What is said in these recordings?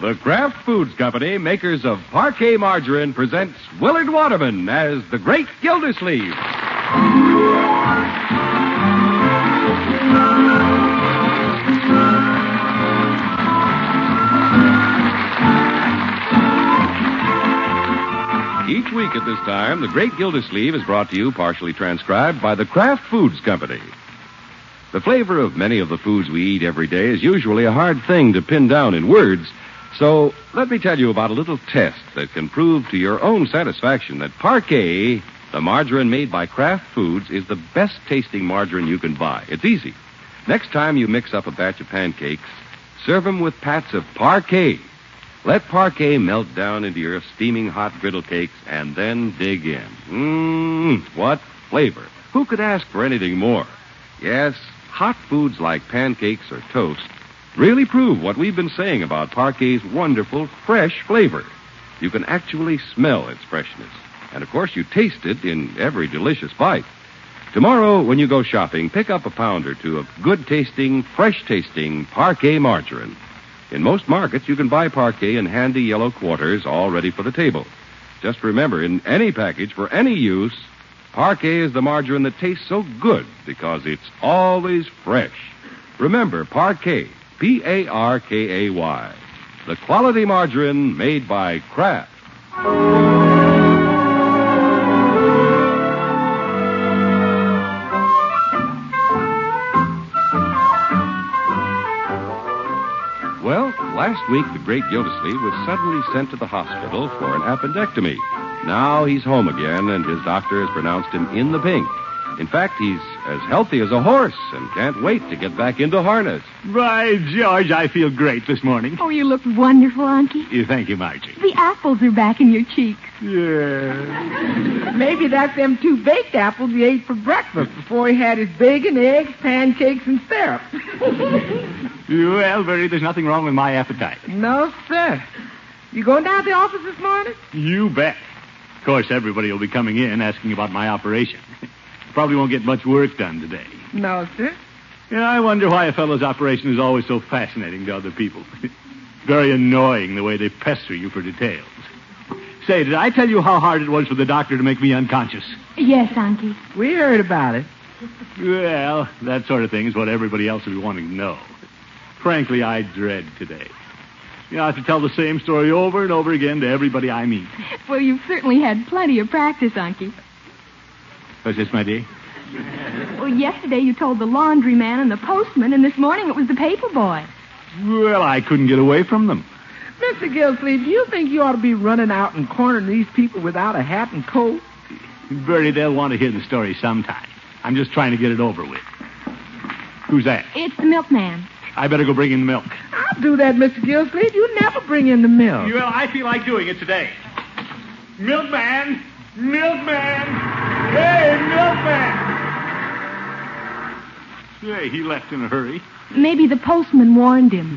The Kraft Foods Company, makers of Parquet Margarine, presents Willard Waterman as the Great Gildersleeve. Each week at this time, The Great Gildersleeve is brought to you, partially transcribed, by the Kraft Foods Company. The flavor of many of the foods we eat every day is usually a hard thing to pin down in words, so let me tell you about a little test that can prove to your own satisfaction that Parquet, the margarine made by Kraft Foods, is the best-tasting margarine you can buy. It's easy. Next time you mix up a batch of pancakes, serve them with pats of Parquet. Let Parquet melt down into your steaming hot griddle cakes and then dig in. What flavor. Who could ask for anything more? Yes, hot foods like pancakes or toast really prove what we've been saying about Parquet's wonderful, fresh flavor. You can actually smell its freshness. And, of course, you taste it in every delicious bite. Tomorrow, when you go shopping, pick up a pound or two of good-tasting, fresh-tasting Parquet margarine. In most markets, you can buy Parquet in handy yellow quarters all ready for the table. Just remember, in any package for any use, Parquet is the margarine that tastes so good because it's always fresh. Remember, Parquet, Parkay, the quality margarine made by Kraft. Well, last week the Great Gildersleeve was suddenly sent to the hospital for an appendectomy. Now he's home again, and his doctor has pronounced him in the pink. In fact, he's as healthy as a horse and can't wait to get back into harness. By George, I feel great this morning. Oh, you look wonderful, Unky. Thank you, Margie. The apples are back in your cheeks. Yeah. Maybe that's them 2 baked apples he ate for breakfast before he had his bacon, eggs, pancakes, and syrup. Well, Bertie, there's nothing wrong with my appetite. No, sir. You going down to the office this morning? You bet. Of course, everybody will be coming in asking about my operation. Probably won't get much work done today. No, sir. Yeah, I wonder why a fellow's operation is always so fascinating to other people. Very annoying the way they pester you for details. Say, did I tell you how hard it was for the doctor to make me unconscious? Yes, Unky. We heard about it. Well, that sort of thing is what everybody else will be wanting to know. Frankly, I dread today. You know, I have to tell the same story over and over again to everybody I meet. Well, you've certainly had plenty of practice, Unky. What's this, my dear? Well, yesterday you told the laundryman and the postman, and this morning it was the paper boy. Well, I couldn't get away from them. Mr. Gildersleeve, do you think you ought to be running out and cornering these people without a hat and coat? Bertie, they'll want to hear the story sometime. I'm just trying to get it over with. Who's that? It's the milkman. I better go bring in the milk. I'll do that, Mr. Gildersleeve. You never bring in the milk. Well, I feel like doing it today. Milkman! Milkman! Hey, milkman! Hey, he left in a hurry. Maybe the postman warned him.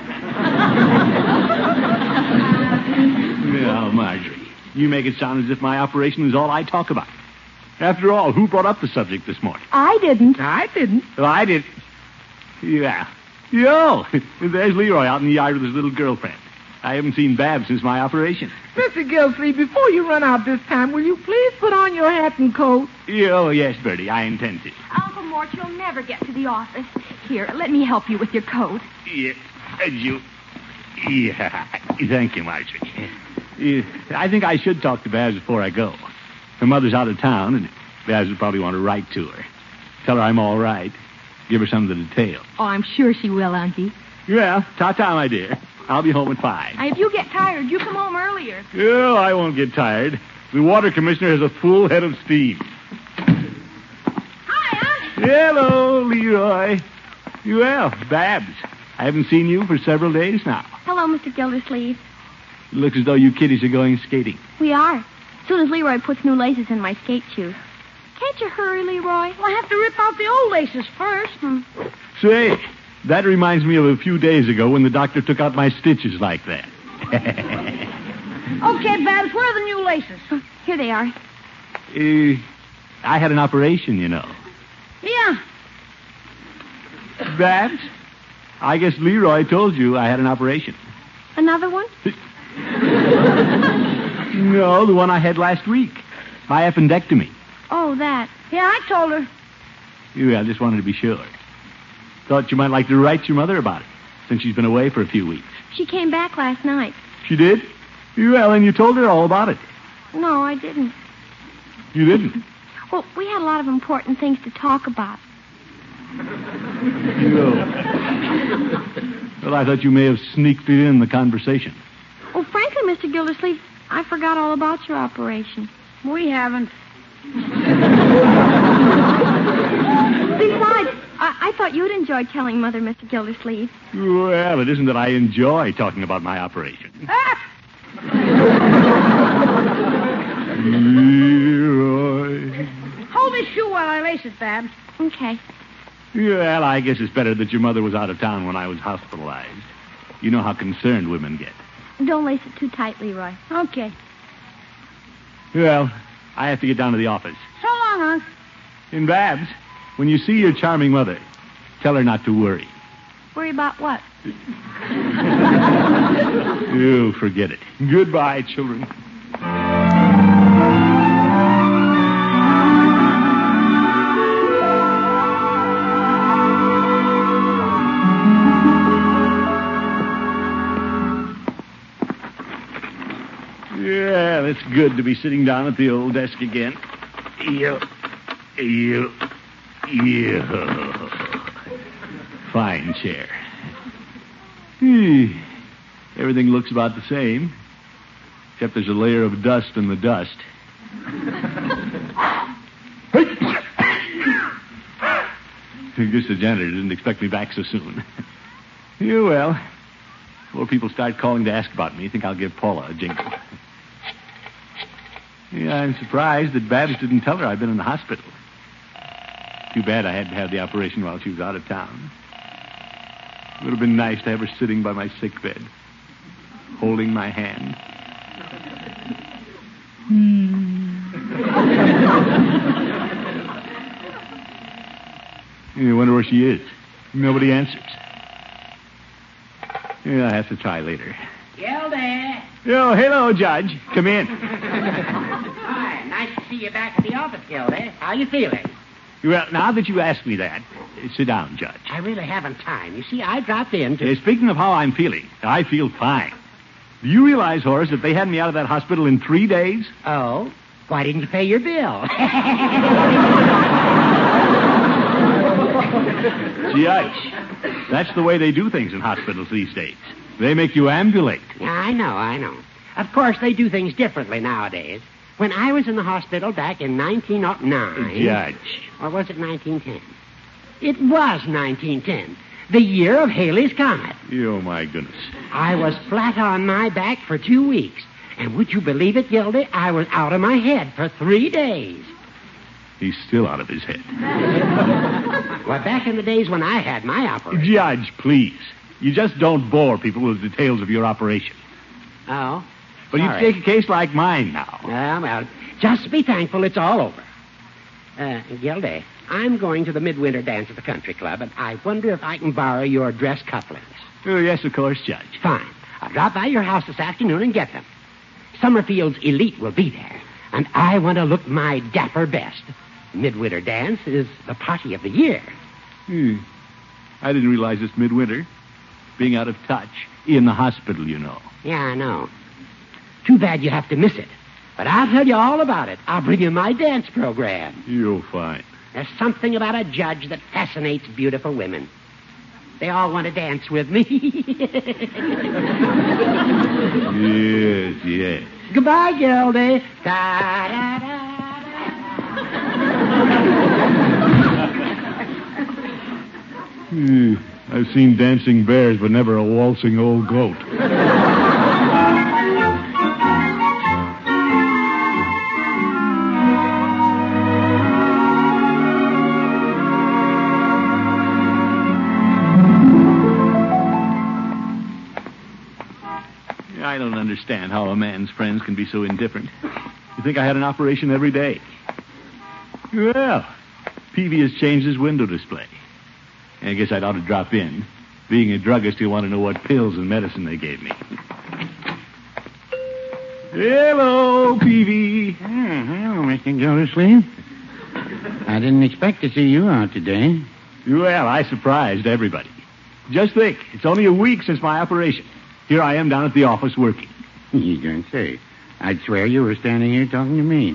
Now, Marjorie, you make it sound as if my operation is all I talk about. After all, who brought up the subject this morning? I didn't. I didn't. Well, I did. Yeah. Yo, there's Leroy out in the yard with his little girlfriend. I haven't seen Babs since my operation. Mr. Gildersleeve, before you run out this time, will you please put on your hat and coat? Oh, yes, Bertie, I intend to. Uncle Mort, you'll never get to the office. Here, let me help you with your coat. Yeah, Yeah, thank you, Marjorie. I think I should talk to Babs before I go. Her mother's out of town, and Babs would probably want to write to her. Tell her I'm all right. Give her some of the details. Oh, I'm sure she will, Unky. Yeah, ta-ta, my dear. I'll be home at 5. If you get tired, you come home earlier. Oh, I won't get tired. The water commissioner has a full head of steam. Hi, Unc. Hello, Leroy. Well, Babs, I haven't seen you for several days now. Hello, Mr. Gildersleeve. It looks as though you kiddies are going skating. We are. As soon as Leroy puts new laces in my skate shoes. Can't you hurry, Leroy? Well, I have to rip out the old laces first. Say, that reminds me of a few days ago when the doctor took out my stitches like that. Okay, Babs, where are the new laces? Here they are. I had an operation, you know. Yeah. Babs, I guess Leroy told you I had an operation. Another one? No, the one I had last week. My appendectomy. Oh, that. Yeah, I told her. Yeah, I just wanted to be sure. Thought you might like to write your mother about it, since she's been away for a few weeks. She came back last night. She did? Well, and you told her all about it. No, I didn't. You didn't? Well, we had a lot of important things to talk about. Well, I thought you may have sneaked it in the conversation. Oh, frankly, Mr. Gildersleeve, I forgot all about your operation. We haven't. Besides, I thought you'd enjoy telling Mother, Mr. Gildersleeve. Well, it isn't that I enjoy talking about my operation. Hold this shoe while I lace it, Babs. Okay. Well, I guess it's better that your mother was out of town when I was hospitalized. You know how concerned women get. Don't lace it too tight, Leroy. Okay. Well, I have to get down to the office. So long, Unc. And Babs, when you see your charming mother, tell her not to worry. Worry about what? Oh, forget it. Goodbye, children. Yeah, it's good to be sitting down at the old desk again. Fine chair. Everything looks about the same, except there's a layer of dust in the dust. I guess the janitor didn't expect me back so soon. Yeah, well, before people start calling to ask about me, I think I'll give Paula a jingle. Yeah, I'm surprised that Babs didn't tell her I've been in the hospital. Too bad I had to have the operation while she was out of town. It would have been nice to have her sitting by my sick bed, holding my hand. I wonder where she is. Nobody answers. Yeah, I have to try later. Gildy. Oh, hello, Judge. Come in. Hi, nice to see you back at the office, Gildy. How you feeling? Well, now that you ask me that, sit down, Judge. I really haven't time. You see, I dropped in to... Speaking of how I'm feeling, I feel fine. Do you realize, Horace, that they had me out of that hospital in 3 days? Oh? Why didn't you pay your bill? Judge, that's the way they do things in hospitals these days. They make you ambulate. Yeah, I know. Of course, they do things differently nowadays. When I was in the hospital back in 1909... Judge. Or was it 1910? It was 1910, the year of Halley's Comet. Oh, my goodness. I was flat on my back for 2 weeks. And would you believe it, Gildy? I was out of my head for 3 days. He's still out of his head. Well, back in the days when I had my operation... Judge, please. You just don't bore people with details of your operation. Oh? But you take a case like mine now. Well, just be thankful it's all over. Gildy, I'm going to the midwinter dance at the country club, and I wonder if I can borrow your dress couplings. Oh, yes, of course, Judge. Fine. I'll drop by your house this afternoon and get them. Summerfield's elite will be there, and I want to look my dapper best. Midwinter dance is the party of the year. I didn't realize it's midwinter. Being out of touch. In the hospital, you know. Yeah, I know. Too bad you have to miss it. But I'll tell you all about it. I'll bring you my dance program. You're fine. There's something about a judge that fascinates beautiful women. They all want to dance with me. Yes. Goodbye, Gildy. Da-da-da. I've seen dancing bears, but never a waltzing old goat. I don't understand how a man's friends can be so indifferent. You think I had an operation every day? Well, Peavy has changed his window display. I guess I'd ought to drop in. Being a druggist, he'll want to know what pills and medicine they gave me. Hello, Peavy. Hello, Mr. Gildersleeve. I didn't expect to see you out today. Well, I surprised everybody. Just think, it's only a week since my operation. Here I am down at the office working. You don't say. I'd swear you were standing here talking to me.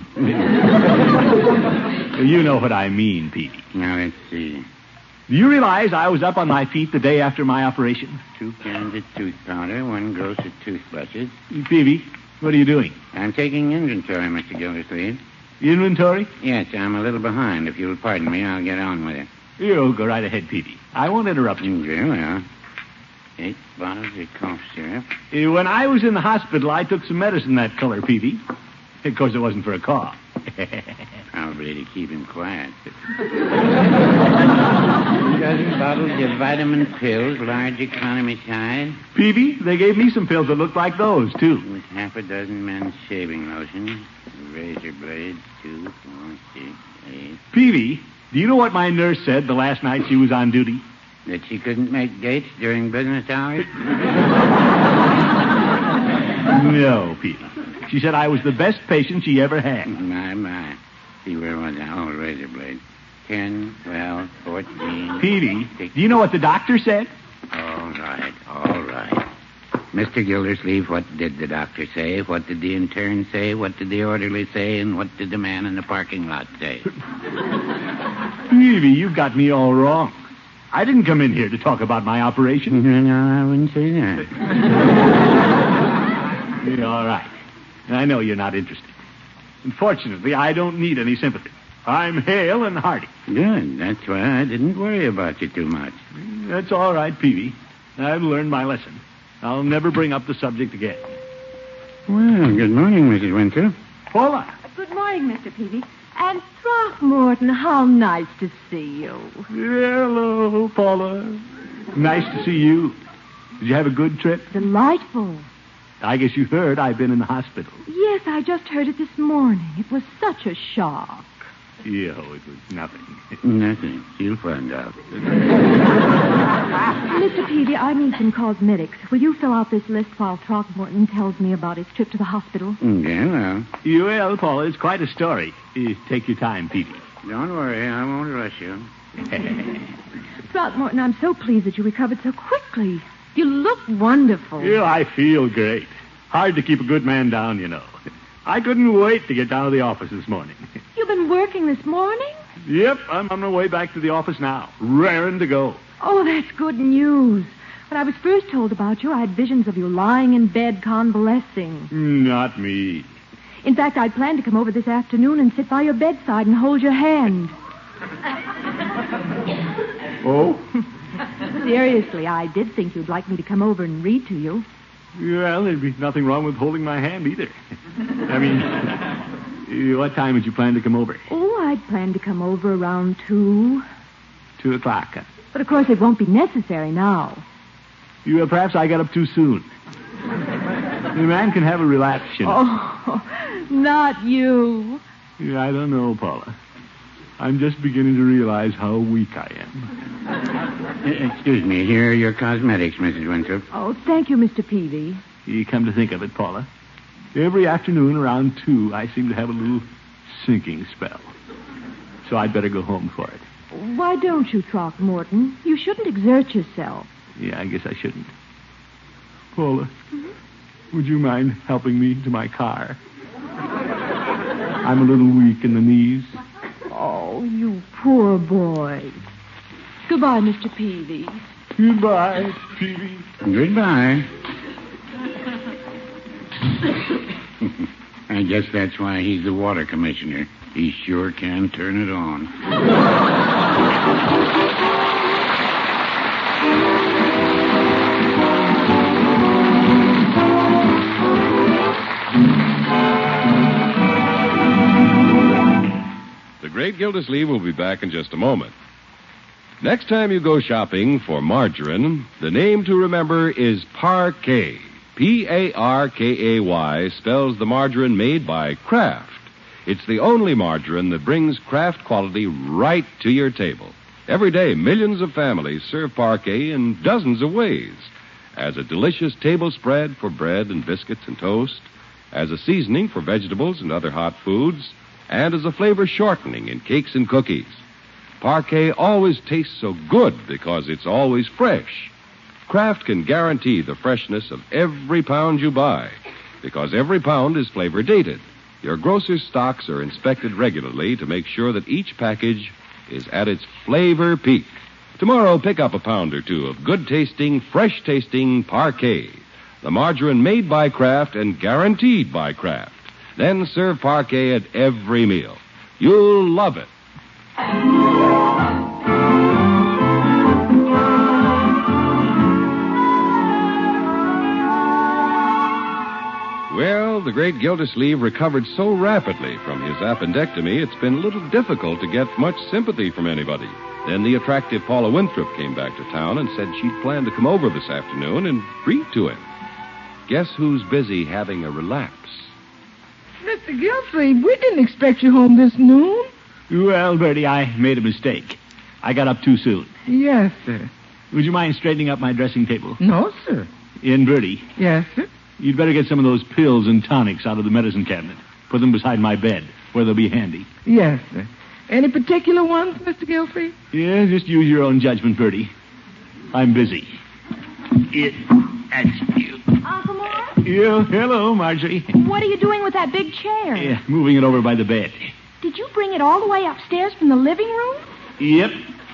You know what I mean, Peavy. Now, let's see. Do you realize I was up on my feet the day after my operation? 2 cans of tooth powder, 1 gross of toothbrushes. Peavy, what are you doing? I'm taking inventory, Mr. Gildersleeve. Inventory? Yes, I'm a little behind. If you'll pardon me, I'll get on with it. You go right ahead, Peavy. I won't interrupt you. Very well. 8 bottles of cough syrup. When I was in the hospital, I took some medicine that color, Peavy. Of course, it wasn't for a cough. Probably to keep him quiet. 2 dozen bottles of vitamin pills, large economy size. Peavy, they gave me some pills that looked like those, too. With 6 men's shaving lotion, razor blades, 2, 4, 6, 8. Peavy, do you know what my nurse said the last night she was on duty? That she couldn't make dates during business hours? No, Peavy. She said I was the best patient she ever had. My. See, where was I? Oh, razor blade. 10, 12, 14... Peavy, 16. do you know what the doctor said? All right. Mr. Gildersleeve, what did the doctor say? What did the intern say? What did the orderly say? And what did the man in the parking lot say? Peavy, you've got me all wrong. I didn't come in here to talk about my operation. No, I wouldn't say that. Yeah, all right. I know you're not interested. Unfortunately, I don't need any sympathy. I'm hale and hearty. Good. That's why I didn't worry about you too much. That's all right, Peavy. I've learned my lesson. I'll never bring up the subject again. Well, good morning, Mrs. Winthrop. Paula. Good morning, Mr. Peavy. And Throckmorton, how nice to see you. Hello, Paula. Nice to see you. Did you have a good trip? Delightful. I guess you heard I've been in the hospital. Yes, I just heard it this morning. It was such a shock. Yeah, it was nothing. Nothing. You'll find out. Mr. Peavy, I need some cosmetics. Will you fill out this list while Throckmorton tells me about his trip to the hospital? Yeah, well. Well, Paula, it's quite a story. Take your time, Peavy. Don't worry. I won't rush you. Throckmorton, I'm so pleased that you recovered so quickly. You look wonderful. Yeah, I feel great. Hard to keep a good man down, you know. I couldn't wait to get down to the office this morning. You've been working this morning? Yep, I'm on my way back to the office now. Raring to go. Oh, that's good news. When I was first told about you, I had visions of you lying in bed convalescing. Not me. In fact, I'd planned to come over this afternoon and sit by your bedside and hold your hand. Oh? Seriously, I did think you'd like me to come over and read to you. Well, there'd be nothing wrong with holding my hand either. I mean, what time did you plan to come over? Oh, I'd planned to come over around 2. 2 o'clock. But, of course, it won't be necessary now. Perhaps I got up too soon. The man can have a relapse, you know. Oh, not you. I don't know, Paula. I'm just beginning to realize how weak I am. Excuse me. Here are your cosmetics, Mrs. Winthrop. Oh, thank you, Mr. Peavy. You come to think of it, Paula. Every afternoon around 2, I seem to have a little sinking spell. So I'd better go home for it. Why don't you, Throckmorton? You shouldn't exert yourself. Yeah, I guess I shouldn't. Paula, would you mind helping me to my car? I'm a little weak in the knees. Oh, you poor boy. Goodbye, Mr. Peavy. Goodbye, Peavy. Goodbye. I guess that's why he's the water commissioner. He sure can turn it on. The Great Gildersleeve will be back in just a moment. Next time you go shopping for margarine, the name to remember is Parkay. Parkay spells the margarine made by Kraft. It's the only margarine that brings Kraft quality right to your table. Every day, millions of families serve Parkay in dozens of ways. as a delicious table spread for bread and biscuits and toast, as a seasoning for vegetables and other hot foods, and as a flavor shortening in cakes and cookies. Parquet always tastes so good because it's always fresh. Kraft can guarantee the freshness of every pound you buy because every pound is flavor dated. Your grocer's stocks are inspected regularly to make sure that each package is at its flavor peak. Tomorrow, pick up a pound or two of good-tasting, fresh-tasting Parquet, the margarine made by Kraft and guaranteed by Kraft. Then serve Parquet at every meal. You'll love it. Well, the great Gildersleeve recovered so rapidly from his appendectomy, it's been a little difficult to get much sympathy from anybody. Then the attractive Paula Winthrop came back to town and said she'd planned to come over this afternoon and read to him. Guess who's busy having a relapse? Mr. Gildersleeve, we didn't expect you home this noon. Well, Bertie, I made a mistake. I got up too soon. Yes, sir. Would you mind straightening up my dressing table? No, sir. And, Bertie, Yes, sir. you'd better get some of those pills and tonics out of the medicine cabinet. Put them beside my bed, where they'll be handy. Yes, sir. Any particular ones, Mr. Gildersleeve? Yeah, just use your own judgment, Bertie. I'm busy. That's you. Uncle Mort? Hello, Marjorie. What are you doing with that big chair? Yeah, moving it over by the bed. Did you bring it all the way upstairs from the living room? Yep.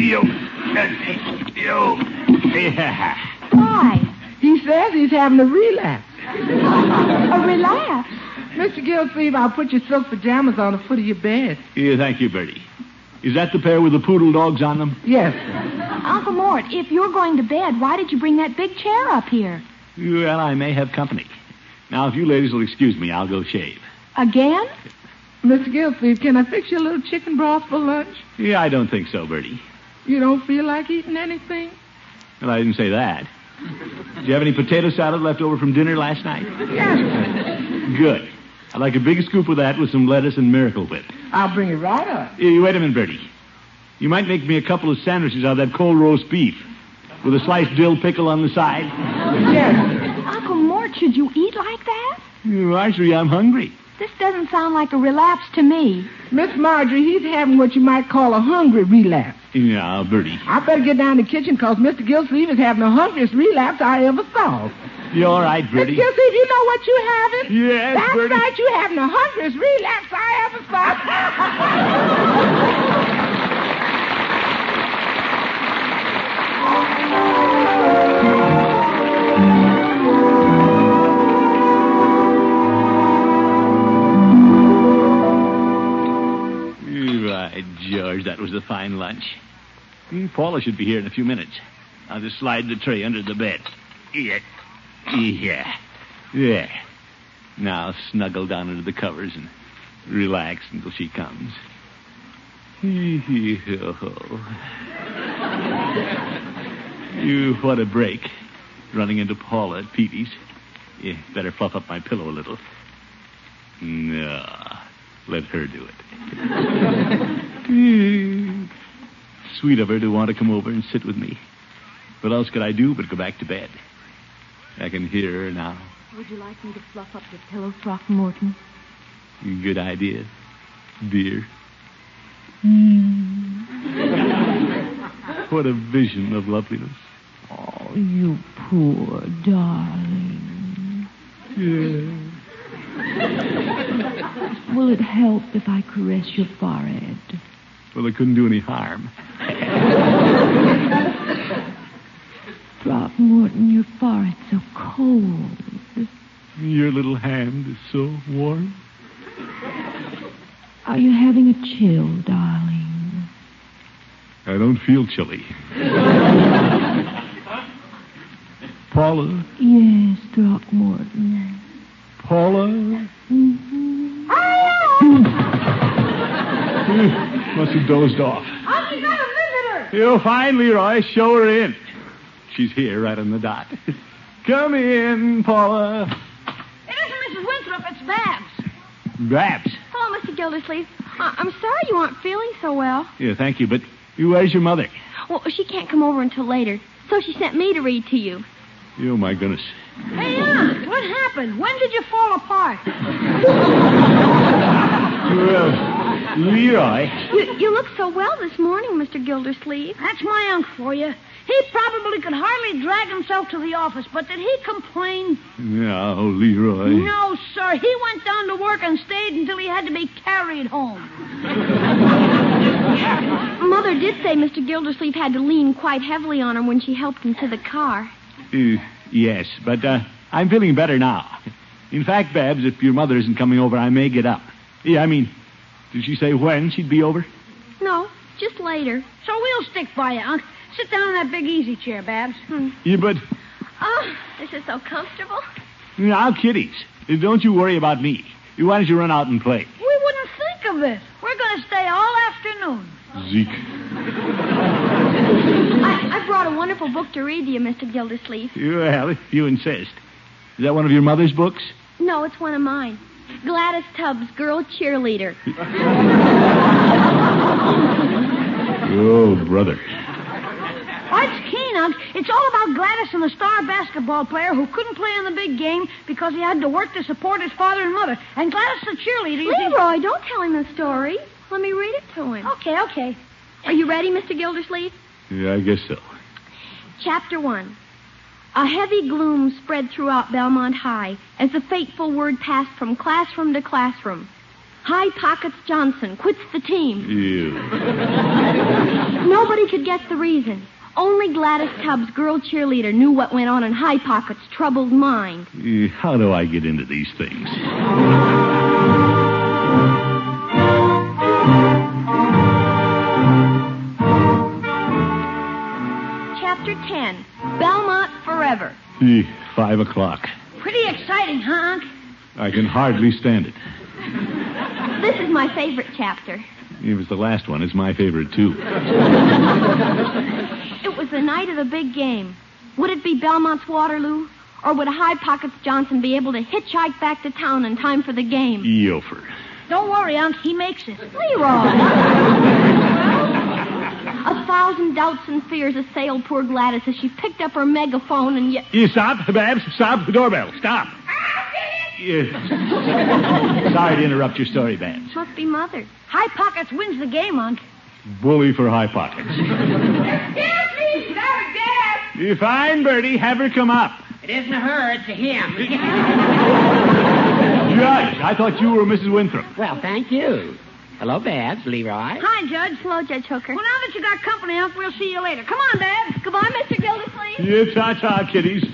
Yeah. Why? He says he's having a relapse. A relapse? Mr. Gildersleeve, I'll put your silk pajamas on the foot of your bed. Yeah, thank you, Bertie. Is that the pair with the poodle dogs on them? Yes, sir. Uncle Mort, if you're going to bed, why did you bring that big chair up here? Well, I may have company. Now, if you ladies will excuse me, I'll go shave. Again? Mr. Gildersleeve, can I fix you a little chicken broth for lunch? Yeah, I don't think so, Bertie. You don't feel like eating anything? Well, I didn't say that. Did you have any potato salad left over from dinner last night? Yes, sir. Good. I'd like a big scoop of that with some lettuce and Miracle Whip. I'll bring it right up. Wait a minute, Bertie. You might make me a couple of sandwiches out of that cold roast beef with a sliced dill pickle on the side. Yes, sir. Uncle Mort, should you eat like that? Marjorie, I'm hungry. This doesn't sound like a relapse to me. Miss Marjorie, he's having what you might call a hungry relapse. Yeah, Bertie. I better get down to the kitchen because Mr. Gildersleeve is having the hungriest relapse I ever saw. You all right, Mr. Bertie? Gildersleeve, you know what you're having? Yes, That's Bertie. right, you're having the hungriest relapse I ever saw. Right, George, that was a fine lunch. Paula should be here in a few minutes. I'll just slide the tray under the bed. Yeah. Now snuggle down under the covers and relax until she comes. What a break. Running into Paula at Petey's. Yeah, better fluff up my pillow a little. No, let her do it. Sweet of her to want to come over and sit with me. What else could I do but go back to bed? I can hear her now. Would you like me to fluff up your pillow, Throckmorton? Good idea, dear. What a vision of loveliness. Oh, you poor darling. Yeah. Will it help if I caress your forehead? Well, it couldn't do any harm. Throckmorton, your forehead's so cold. Your little hand is so warm. Are you having a chill, darling? I don't feel chilly. Paula? Yes, Throckmorton. Paula? Mm-hmm. Must have dozed off. I've got a visitor. You're fine, Leroy. Show her in. She's here right on the dot. Come in, Paula. It isn't Mrs. Winthrop, it's Babs. Babs. Hello, Mr. Gildersleeve. I'm sorry you aren't feeling so well. Yeah, thank you, but where's your mother? Well, she can't come over until later, so she sent me to read to you. Oh, my goodness. Hey, Aunt, what happened? When did you fall apart? Well, Leroy. You look so well this morning, Mr. Gildersleeve. That's my uncle for you. He probably could hardly drag himself to the office, but did he complain? No, Leroy. No, sir. He went down to work and stayed until he had to be carried home. Mother did say Mr. Gildersleeve had to lean quite heavily on him when she helped him to the car. Yes, but I'm feeling better now. In fact, Babs, if your mother isn't coming over, I may get up. Yeah, I mean, did she say when she'd be over? No, just later. So we'll stick by you, Unc. Sit down in that big easy chair, Babs. Yeah, but... Oh, this is so comfortable. Now, kiddies, don't you worry about me. Why don't you run out and play? We wouldn't think of this. We're going to stay all afternoon. Zeke. I brought a wonderful book to read to you, Mr. Gildersleeve. Well, if you insist. Is that one of your mother's books? No, it's one of mine. Gladys Tubbs, Girl Cheerleader. Oh, brother. It's keen, Unc. It's all about Gladys and the star basketball player who couldn't play in the big game because he had to work to support his father and mother. And Gladys the cheerleader... Leroy, don't tell him the story. Let me read it to him. Okay. Are you ready, Mr. Gildersleeve? Yeah, I guess so. Chapter 1. A heavy gloom spread throughout Belmont High as the fateful word passed from classroom to classroom. High Pockets Johnson quits the team. Ew. Nobody could guess the reason. Only Gladys Tubbs, Girl Cheerleader, knew what went on in High Pocket's troubled mind. How do I get into these things? Chapter 10. Belmont Forever. 5 o'clock. Pretty exciting, huh, Unc? I can hardly stand it. This is my favorite chapter. It was the last one. It's my favorite, too. It was the night of the big game. Would it be Belmont's Waterloo? Or would High Pockets Johnson be able to hitchhike back to town in time for the game? Yofer. Don't worry, Unc. He makes it. Leroy! 1,000 doubts and fears assailed poor Gladys as she picked up her megaphone and yet... You stop, Babs. Stop. The doorbell. Stop. Yes. Sorry to interrupt your story, Babs. Must be Mother. High Pockets wins the game, Unc. Bully for High Pockets. Excuse me, Dad. Fine, Bertie. Have her come up. It isn't her, it's a him. Judge, I thought you were Mrs. Winthrop. Well, thank you. Hello, Babs, Leroy. Hi, Judge. Hello, Judge Hooker. Well, now that you got company, Unc, we'll see you later. Come on, Babs. Goodbye, Mr. Gildersleeve. Yeah, ta-ta, kiddies.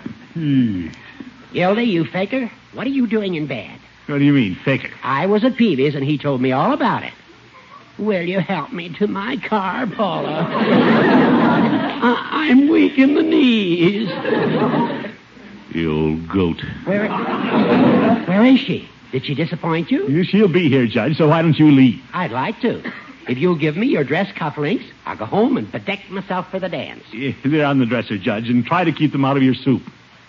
Gildy, you faker, what are you doing in bed? What do you mean, faker? I was at Peavy's, and he told me all about it. Will you help me to my car, Paula? I'm weak in the knees. You old goat. Where is she? Did she disappoint you? She'll be here, Judge, so why don't you leave? I'd like to. If you'll give me your dress cufflinks, I'll go home and bedeck myself for the dance. Yeah, they're on the dresser, Judge, and try to keep them out of your soup.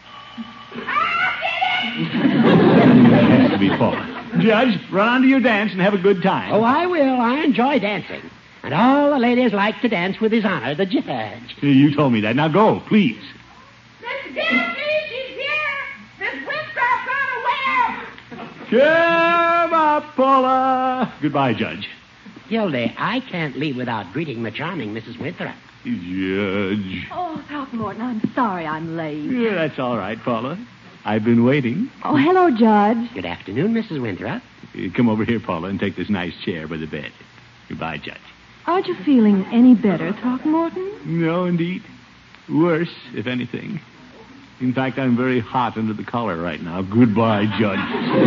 That has to be Paula. Judge, run on to your dance and have a good time. Oh, I will. I enjoy dancing. And all the ladies like to dance with His Honor, the Judge. You told me that. Now go, please. Miss Gildersleeve, she's here. Miss Winthrop unaware. Come up, Paula. Goodbye, Judge. Gildy, I can't leave without greeting the charming Mrs. Winthrop. Judge. Oh, Throckmorton, I'm sorry I'm late. Yeah, that's all right, Paula. I've been waiting. Oh, hello, Judge. Good afternoon, Mrs. Winthrop. Come over here, Paula, and take this nice chair by the bed. Goodbye, Judge. Aren't you feeling any better, Throckmorton? No, indeed. Worse, if anything. In fact, I'm very hot under the collar right now. Goodbye, Judge.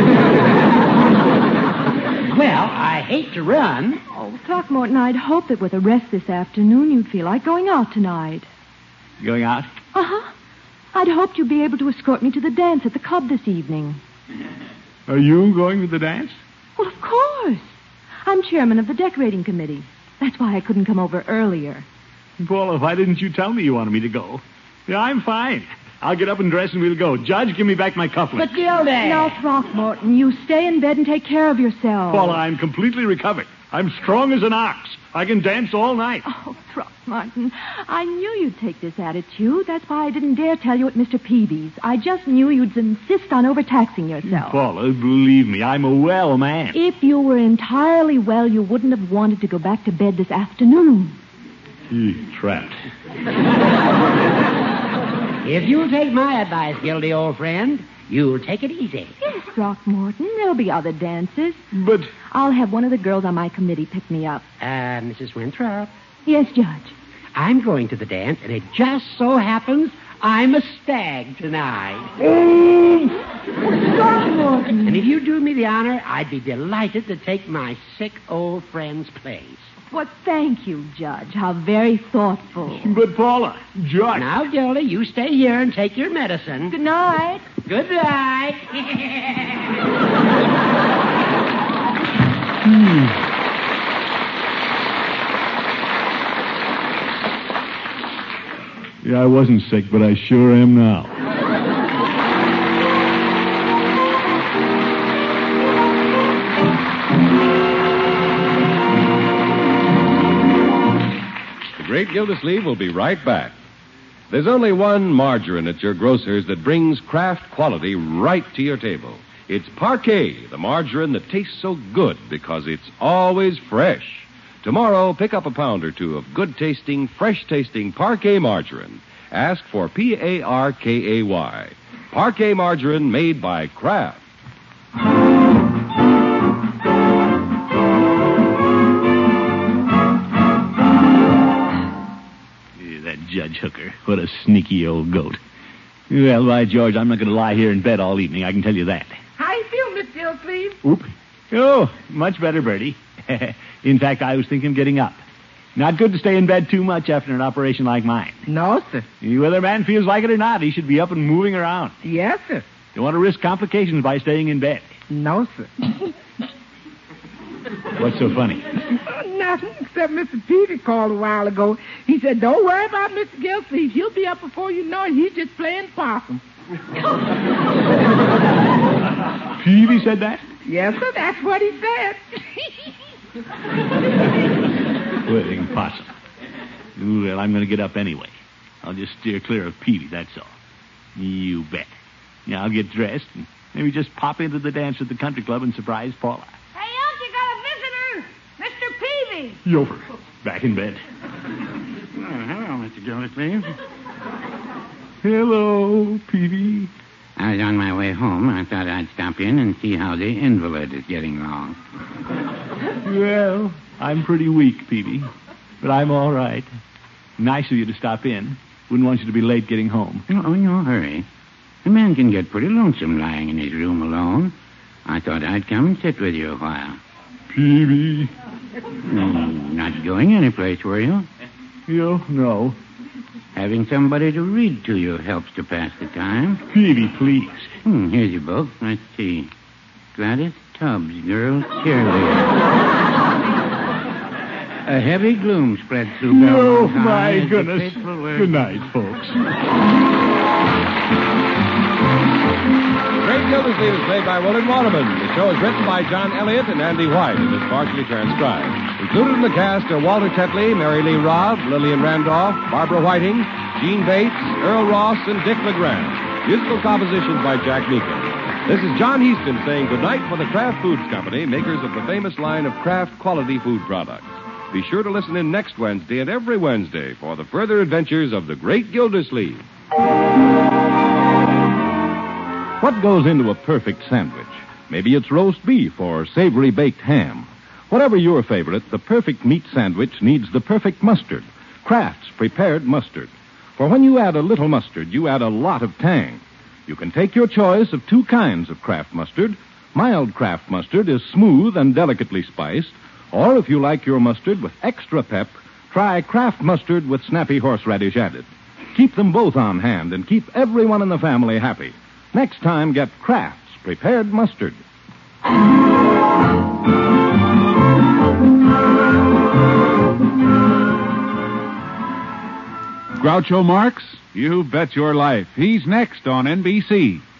Well, I hate to run. Oh, Throckmorton, I'd hoped that with a rest this afternoon you'd feel like going out tonight. Going out? Uh-huh. I'd hoped you'd be able to escort me to the dance at the club this evening. Are you going to the dance? Well, of course. I'm chairman of the decorating committee. That's why I couldn't come over earlier. Paula, why didn't you tell me you wanted me to go? Yeah, I'm fine. I'll get up and dress and we'll go. Judge, give me back my cufflinks. But Gildy! No, Throckmorton, you stay in bed and take care of yourself. Paula, I'm completely recovered. I'm strong as an ox. I can dance all night. Oh, Throckmorton. Martin, I knew you'd take this attitude. That's why I didn't dare tell you at Mr. Peavy's. I just knew you'd insist on overtaxing yourself. Paula, believe me, I'm a well man. If you were entirely well, you wouldn't have wanted to go back to bed this afternoon. Trapped. If you'll take my advice, Gildy, old friend, you'll take it easy. Yes, Throckmorton, there'll be other dances. But... I'll have one of the girls on my committee pick me up. Mrs. Winthrop. Yes, Judge. I'm going to the dance, and it just so happens I'm a stag tonight. Throckmorton. And if you do me the honor, I'd be delighted to take my sick old friend's place. Well, thank you, Judge. How very thoughtful. But, Paula, Judge... Now, Gildy, you stay here and take your medicine. Good night. Good night. Yeah, I wasn't sick, but I sure am now. The Great Gildersleeve will be right back. There's only one margarine at your grocer's that brings Kraft quality right to your table. It's Parquet, the margarine that tastes so good because it's always fresh. Tomorrow, pick up a pound or two of good-tasting, fresh-tasting Parquet margarine. Ask for Parkay. Parquet margarine made by Kraft. That Judge Hooker. What a sneaky old goat. Well, by George, I'm not going to lie here in bed all evening, I can tell you that. How you feel, Miss Gildersleeve? Oop. Oh, much better, Bertie. In fact, I was thinking of getting up. Not good to stay in bed too much after an operation like mine. No, sir. Whether a man feels like it or not, he should be up and moving around. Yes, sir. You want to risk complications by staying in bed. No, sir. What's so funny? Nothing, except Mr. Peavy called a while ago. He said, don't worry about Mr. Gildersleeve. He'll be up before you know it. He's just playing possum. Peavy said that? Yes, sir. That's what he said. Playing possum. Well, I'm going to get up anyway. I'll just steer clear of Peavy, that's all. You bet. Yeah, I'll get dressed and maybe just pop into the dance at the country club and surprise Paula. Hey, Unc, you got a visitor. Mr. Peavy. Yover. Back in bed. Hello, Mr. Gildersleeve. Hello, Peavy. I was on my way home. I thought I'd stop in and see how the invalid is getting along. Well, I'm pretty weak, Peavy. But I'm all right. Nice of you to stop in. Wouldn't want you to be late getting home. Oh, no hurry. A man can get pretty lonesome lying in his room alone. I thought I'd come and sit with you a while. Peavy. Not going anyplace, were you? No. Having somebody to read to you helps to pass the time. Peavy, please. Here's your book. Let's see. Gladys Tubbs, Girls Cheerleader. A heavy gloom spread through Oh, Belmont's my eyes. goodness. Good night, folks. The Great Gildersleeve is played by Willard Waterman. The show is written by John Elliott and Andy White and is partially transcribed. Included in the cast are Walter Tetley, Mary Lee Robb, Lillian Randolph, Barbara Whiting, Gene Bates, Earl Ross, and Dick LeGrand. Musical compositions by Jack Meekin. This is John Heaston saying goodnight for the Kraft Foods Company, makers of the famous line of Kraft quality food products. Be sure to listen in next Wednesday and every Wednesday for the further adventures of the Great Gildersleeve. What goes into a perfect sandwich? Maybe it's roast beef or savory baked ham. Whatever your favorite, the perfect meat sandwich needs the perfect mustard. Kraft's prepared mustard. For when you add a little mustard, you add a lot of tang. You can take your choice of two kinds of Kraft mustard. Mild Kraft mustard is smooth and delicately spiced. Or if you like your mustard with extra pep, try Kraft mustard with snappy horseradish added. Keep them both on hand and keep everyone in the family happy. Next time, get Kraft's prepared mustard. Groucho Marx? You bet your life. He's next on NBC.